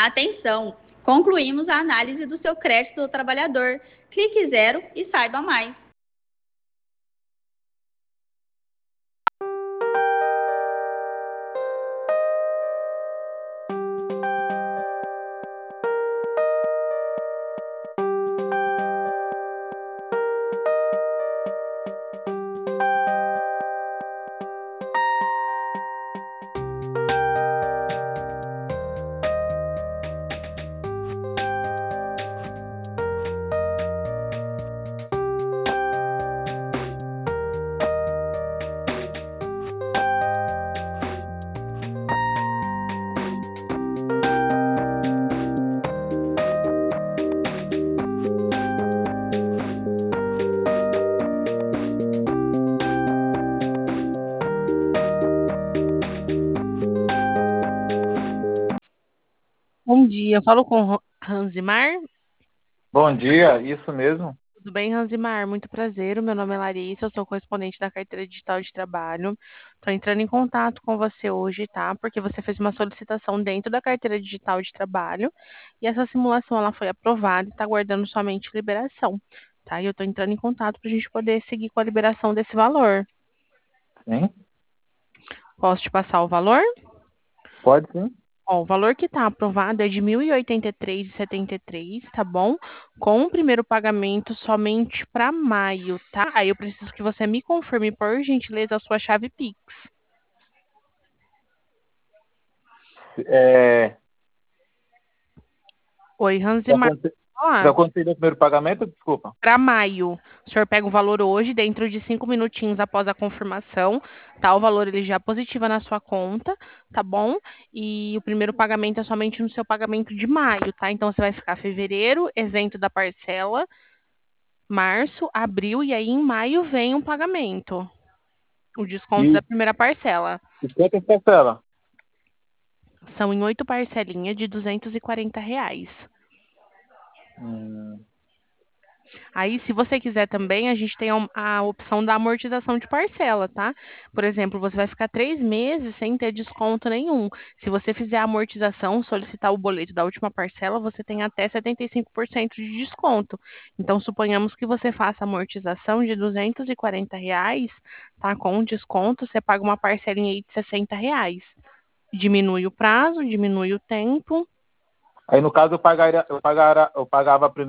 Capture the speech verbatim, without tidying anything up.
Atenção! Concluímos a análise do seu crédito do trabalhador. Clique zero e saiba mais. Bom dia, eu falo com Ranzimar. Bom dia, isso mesmo? Tudo bem, Ranzimar? Muito prazer, o meu nome é Larissa, eu sou correspondente da Carteira Digital de Trabalho. Estou entrando em contato com você hoje, tá? Porque você fez uma solicitação dentro da Carteira Digital de Trabalho e essa simulação ela foi aprovada e está aguardando somente liberação, tá? E eu estou entrando em contato para a gente poder seguir com a liberação desse valor. Sim, Posso te passar o valor? pode sim. Ó, o valor que está aprovado é de mil e oitenta e três reais e setenta e três centavos, tá bom? Com o primeiro pagamento somente para maio, tá? Aí eu preciso que você me confirme, por gentileza, a sua chave Pix. É, Oi, para Ranzimar. Olá. conseguir o primeiro pagamento, desculpa. Para maio, o senhor pega o valor hoje, dentro de cinco minutinhos após a confirmação, tá? O valor ele já positiva na sua conta, tá bom? E o primeiro pagamento é somente no seu pagamento de maio, tá? Então você vai ficar fevereiro, evento da parcela, março, abril e aí em maio vem um pagamento. O desconto E, da primeira parcela. e quanto é parcela? São em oito parcelinhas de duzentos e quarenta reais. Hum, Aí, se você quiser também, a gente tem a, a opção da amortização de parcela, tá? Por exemplo, você vai ficar três meses sem ter desconto nenhum. Se você fizer a amortização, solicitar o boleto da última parcela, você tem até setenta e cinco por cento de desconto. Então, suponhamos que você faça a amortização de duzentos e quarenta reais, tá? Com desconto, você paga uma parcelinha aí de sessenta reais. Diminui o prazo, diminui o tempo. Aí, no caso, eu, pagaria, eu, pagara, eu pagava primeiro.